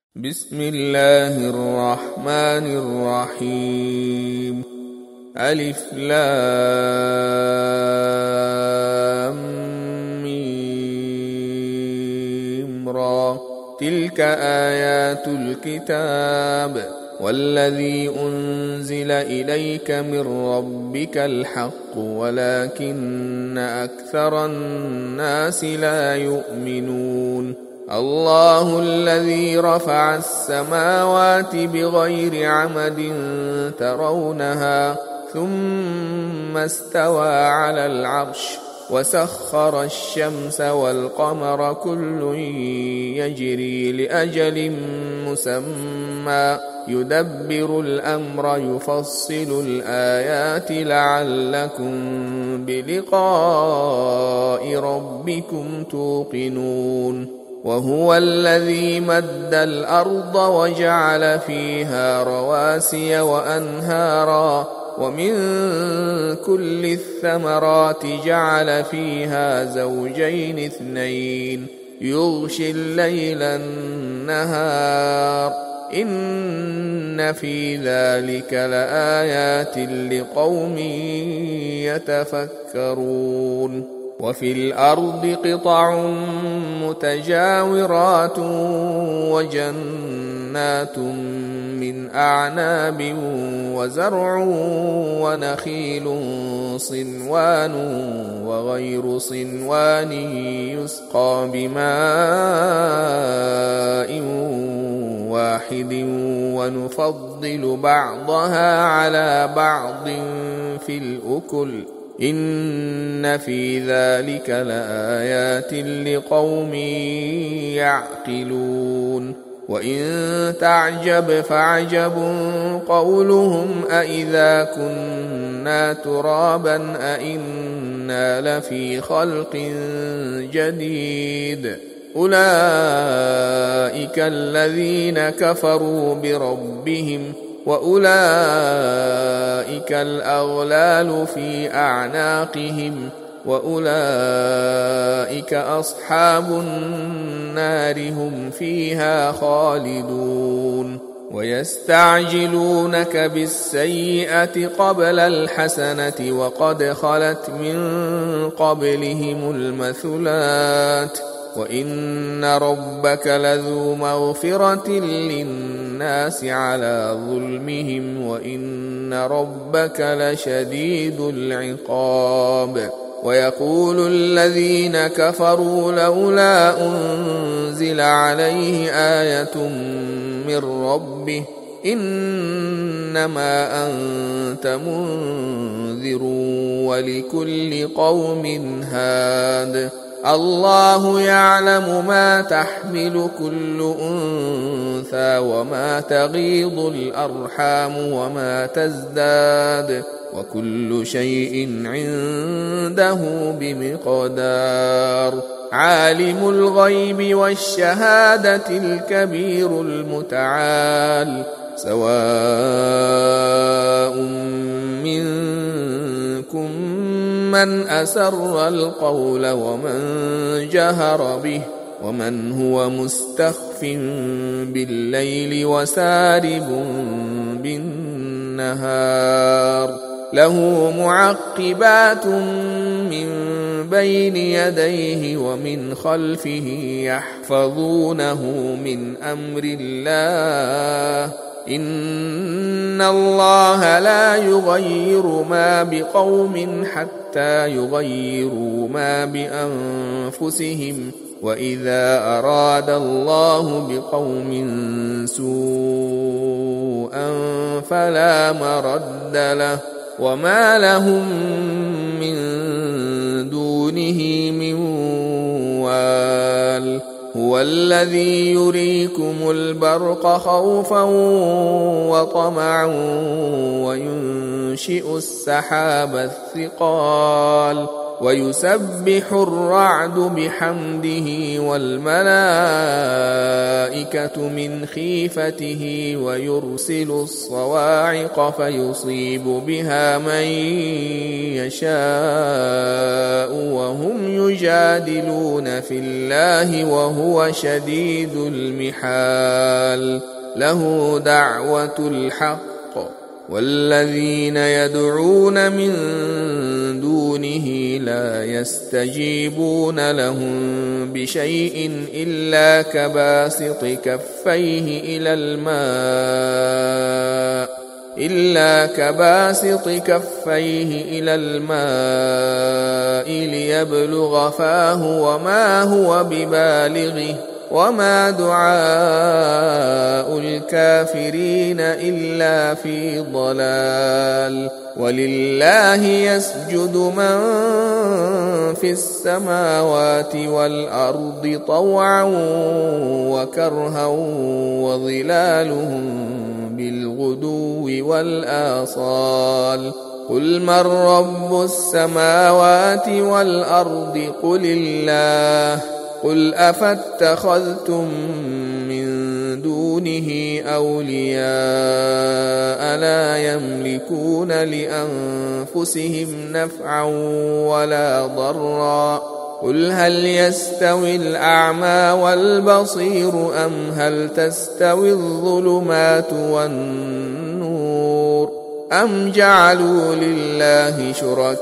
بسم الله الرحمن الرحيم. ألف لام ميم را. تلك آيات الكتاب والذي أنزل إليك من ربك الحق ولكن أكثر الناس لا يؤمنون. الله الذي رفع السماوات بغير عمد ترونها ثم استوى على العرش وسخر الشمس والقمر كل يجري لأجل مسمى يدبر الأمر يفصل الآيات لعلكم بلقاء ربكم توقنون. وهو الذي مد الأرض وجعل فيها رواسي وأنهارا ومن كل الثمرات جعل فيها زوجين اثنين يغشي الليل النهار إن في ذلك لآيات لقوم يتفكرون. وفي الأرض قطع متجاورات وجنات من أعناب وزرع ونخيل صنوان وغير صنوان يسقى بماء واحد ونفضل بعضها على بعض في الأكل إن في ذلك لآيات لقوم يعقلون. وإن تعجب فعجب قولهم أإذا كنا ترابا أإنا لفي خلق جديد أولئك الذين كفروا بربهم وأولئك الأغلال في أعناقهم وأولئك أصحاب النار هم فيها خالدون. ويستعجلونك بالسيئة قبل الحسنة وقد خلت من قبلهم المثلات وإن ربك لذو مغفرة للناس على ظلمهم وإن ربك لشديد العقاب. ويقول الذين كفروا لولا أنزل عليه آية من ربه إنما أنت منذر ولكل قوم هاد. الله يعلم ما تحمل كل أنثى وما تغيض الأرحام وما تزداد وكل شيء عنده بمقدار. عالم الغيب والشهادة الكبير المتعال سواء منكم من أسر القول ومن جهر به ومن هو مستخف بالليل وسارب بالنهار له معقبات من بين يديه ومن خلفه يحفظونه من أمر الله إن الله لا يغير ما بقوم حتى يغيروا ما بأنفسهم وإذا أراد الله بقوم سوءا فلا مرد له وما لهم من دونه من وال. هو الذي يريكم البرق خوفا وطمعا وينشئ السحاب الثقال ويسبح الرعد بحمده والملائكة من خيفته ويرسل الصواعق فيصيب بها من يشاء وهم يجادلون في الله وهو شديد المحال له دعوة الحق والذين يدعون من دونه لا يستجيبون لهم بشيء إلا كباسط كفيه إلى الماء ليبلغ فاه وما هو ببالغه وما دعاء الكافرين إلا في ضلال ولله يسجد من في السماوات والأرض طوعا وكرها وظلالهم بالغدو والآصال قل من رب السماوات والأرض قل الله قل أفاتخذتم من دونه أولياء لا يملكون لأنفسهم نفعا ولا ضرا قل هل يستوي الأعمى والبصير أم هل تستوي الظلمات والنور أم جعلوا لله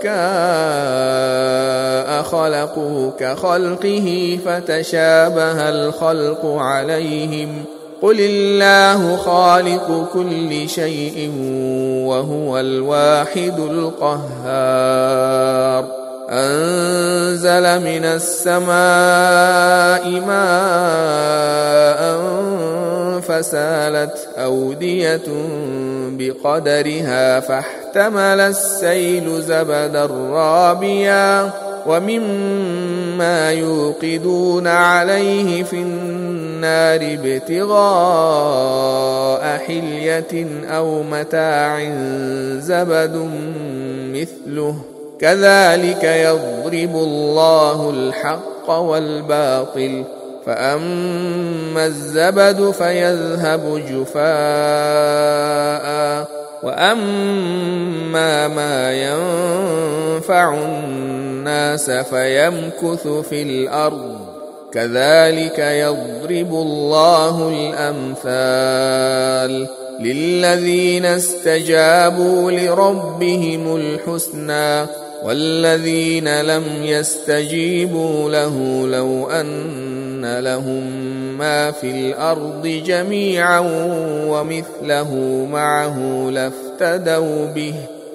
شركاء خلقوا كخلقه فتشابه الخلق عليهم قل الله خالق كل شيء وهو الواحد القهار أنزل من السماء ماء فسالت أودية بقدرها فاحتمل السيل زبدا رابيا ومما يوقدون عليه في النار ابتغاء حلية أو متاع زبد مثله كذلك يضرب الله الحق والباطل فأما الزبد فيذهب جفاء وأما ما ينفع الناس فيمكث في الأرض كذلك يضرب الله الأمثال للذين استجابوا لربهم الحسنى والذين لم يستجيبوا له لو أن لهم ما في الأرض جميعا ومثله معه لافتدوا به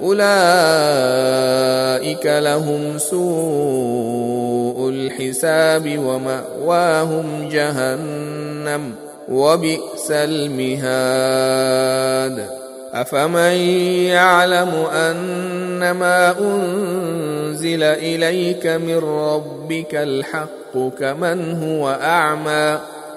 أولئك لهم سوء الحساب ومأواهم جهنم وبئس المهاد أفمن يعلم أنما أنزل إليك من ربك الحق كمن هو أعمى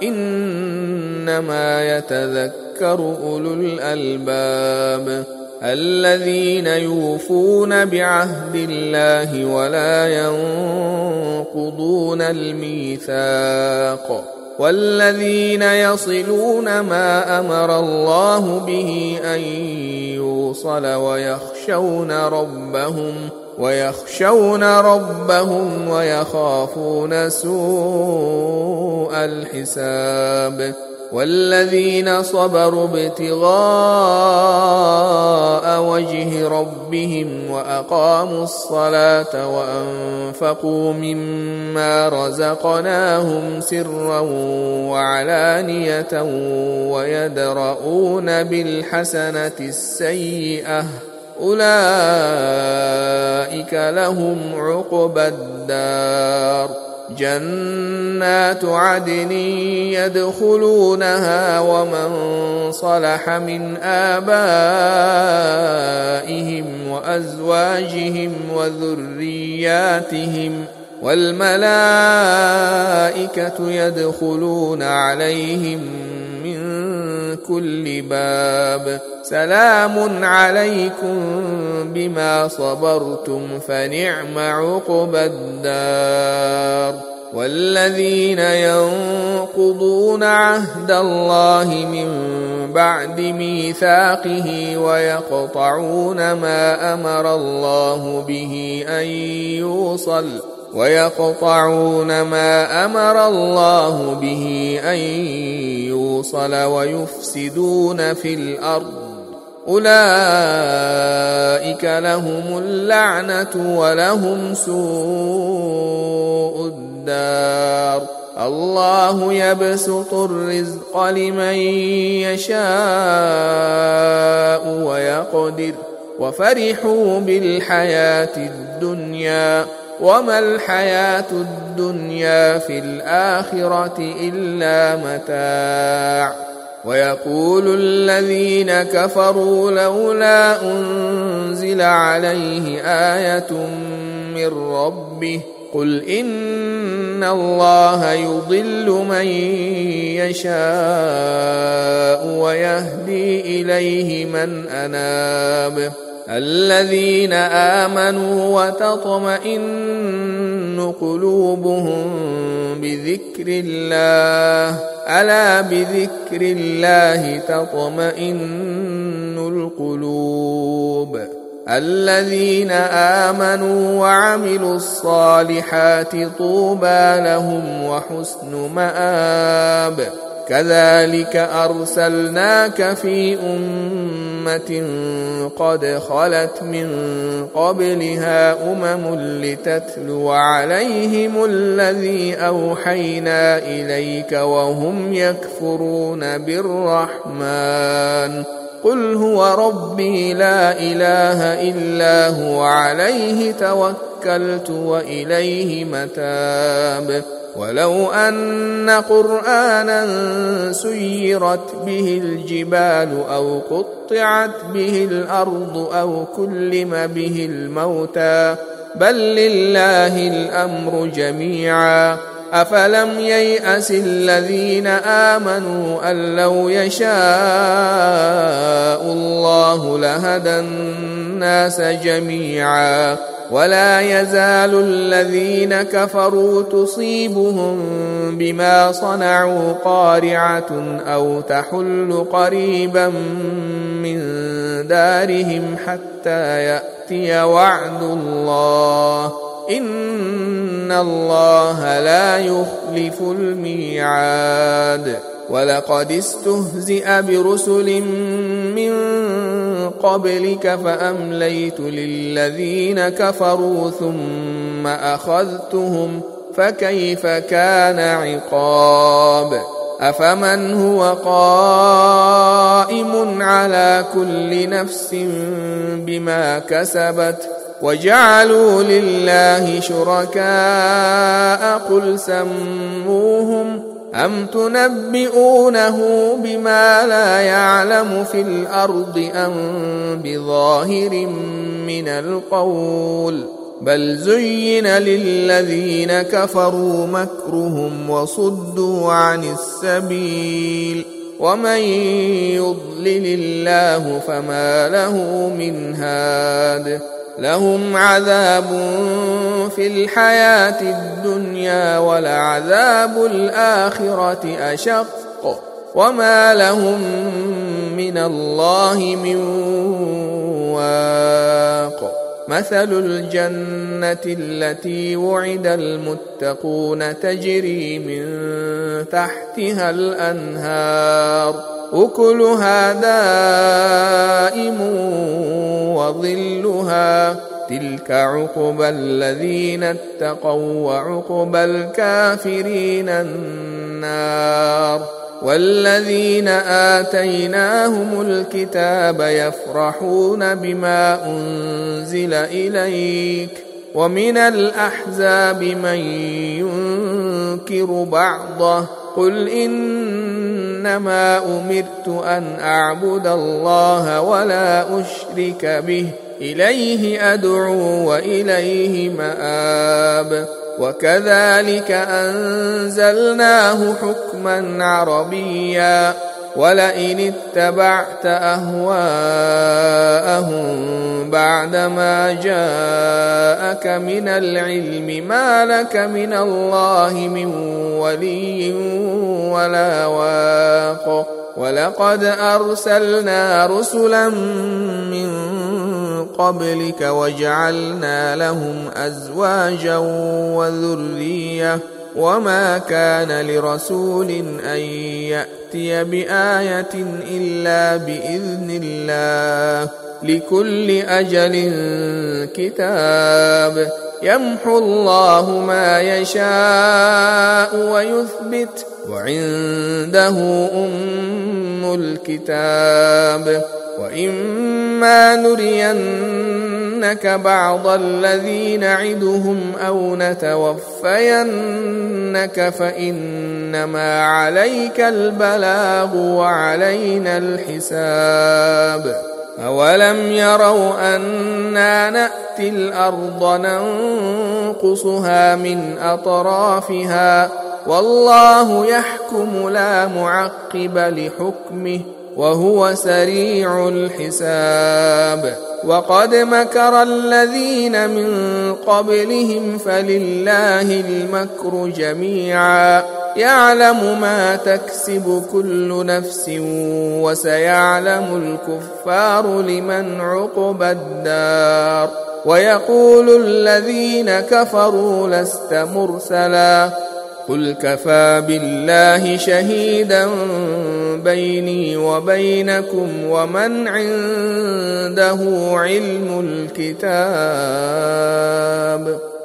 إنما يتذكر أولو الألباب الذين يوفون بعهد الله ولا ينقضون الميثاق والذين يصلون ما أمر الله به أن يوصل ويخشون ربهم ويخافون سوء الحساب والذين صبروا ابتغاء وجه ربهم وأقاموا الصلاة وأنفقوا مما رزقناهم سرا وعلانية ويدرؤون بالحسنة السيئة أولئك لهم عقبى الدار جنات عدن يدخلونها ومن صلح من آبائهم وأزواجهم وذرياتهم والملائكة يدخلون عليهم من كل باب سلام عليكم بما صبرتم فنعم عقبى الدار. والذين ينقضون عهد الله من بعد ميثاقه ويقطعون ما أمر الله به أن يوصل ويفسدون في الأرض أولئك لهم اللعنة ولهم سوء الدار. الله يبسط الرزق لمن يشاء ويقدر وفرحوا بالحياة الدنيا وما الحياة الدنيا في الآخرة إلا متاع. ويقول الذين كفروا لولا أنزل عليه آية من ربه قل إن الله يضل من يشاء ويهدي إليه من أناب. الذين آمنوا وتطمئن قلوبهم بذكر الله ألا بذكر الله تطمئن القلوب. الذين آمنوا وعملوا الصالحات طوبى لهم وحسن مآب. كذلك أرسلناك في أمة قد خلت من قبلها لتتلو عليهم الذي أوحينا إليك وهم يكفرون بالرحمن قل هو ربي لا إله إلا هو عليه توكلت وإليه متاب. ولو أن قرآنا سيرت به الجبال أو قطعت به الأرض أو كلم به الموتى بل لله الأمر جميعا أفلم ييأس الذين آمنوا أن لو يشاء الله لهدى الناس جميعا ولا يزال الذين كفروا تصيبهم بما صنعوا قارعة أو تحل قريبا من دارهم حتى يأتي وعد الله إن الله لا يخلف الميعاد. ولقد استهزئ برسل من قبلك فأمليت للذين كفروا ثم أخذتهم فكيف كان عقاب. أفمن هو قائم على كل نفس بما كسبت وجعلوا لله شركاء قل سموهم أم تنبئونه بما لا يعلم في الأرض أم بظاهر من القول بل زين للذين كفروا مكرهم وصدوا عن السبيل ومن يضلل الله فما له من هاد. لهم عذاب في الحياة الدنيا ولعذاب الآخرة أشق وما لهم من الله من واق. مثل الجنة التي وعد المتقون تجري من تحتها الأنهار أكلها دائم وظلها تلك عقبى الذين اتقوا وعقبى الكافرين النار. والذين آتيناهم الكتاب يفرحون بما أنزل إليك ومن الأحزاب من ينكر بعضه قل إنما أمرت أن أعبد الله ولا أشرك به إليه أدعو وإليه مآب. وكذلك أنزلناه حكما عربيا ولئن اتبعت أهواءهم بعدما جاءك من العلم ما لك من الله من ولي ولا واق ولقد أرسلنا رسلا من قبلك وجعلنا لهم أزواجا وذرية وما كان لرسول أن يأتي بآية إلا بإذن الله لكل أجل كتاب يمحو الله ما يشاء ويثبت وعنده أم الكتاب وإما نرينك بعض الذي نعدهم أو نتوفينك فإنما عليك البلاغ وعلينا الحساب أولم يروا أنا نأتي الأرض ننقصها من أطرافها والله يحكم لا معقب لحكمه وهو سريع الحساب وقد مكر الذين من قبلهم فلله المكر جميعا يعلم ما تكسب كل نفس وسيعلم الكفار لمن عقبى الدار ويقول الذين كفروا لست مرسلا قل كفى بالله شهيدا بيني وبينكم ومن عنده علم الكتاب